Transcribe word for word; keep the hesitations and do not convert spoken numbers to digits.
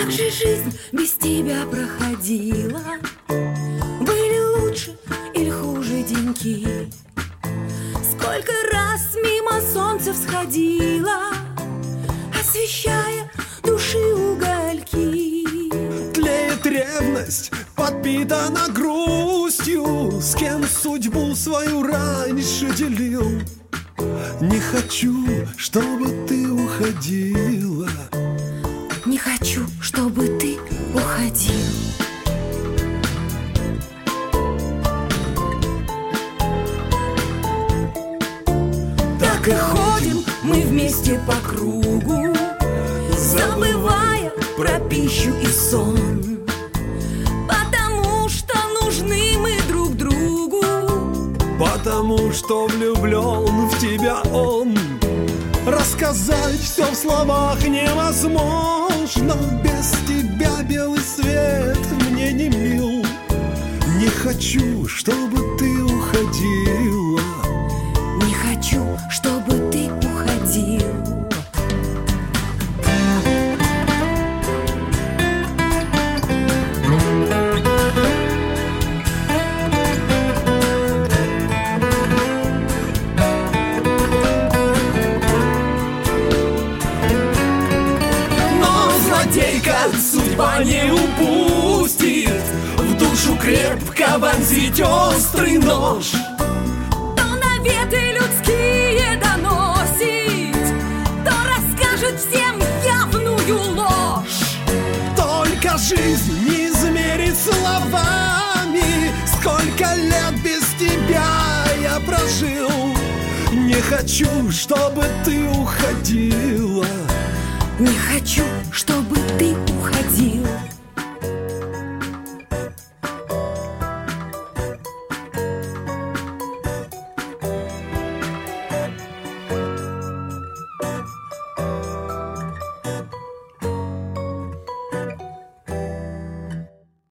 Как же жизнь без тебя проходила? Были лучше или хуже деньки? Сколько раз мимо солнца всходила, освещая души угольки. Тлеет ревность, подпитана грустью. С кем судьбу свою раньше делил? Не хочу, чтобы ты уходила. Не хочу, чтобы ты уходил. Так и ходим мы вместе по кругу, забывая про пищу и сон. Потому что нужны мы друг другу. Потому что влюблен в тебя он. Рассказать все в словах невозможно. Без тебя белый свет мне не мил. Не хочу, чтобы ты уходила. Не хочу, чтобы ты уходил. Судьба не упустит, в душу крепко вонзить острый нож. То наветы людские доносит, то расскажет всем явную ложь. Только жизнь не измерит словами, сколько лет без тебя я прожил. Не хочу, чтобы ты уходила. Не хочу, чтобы ты уходил.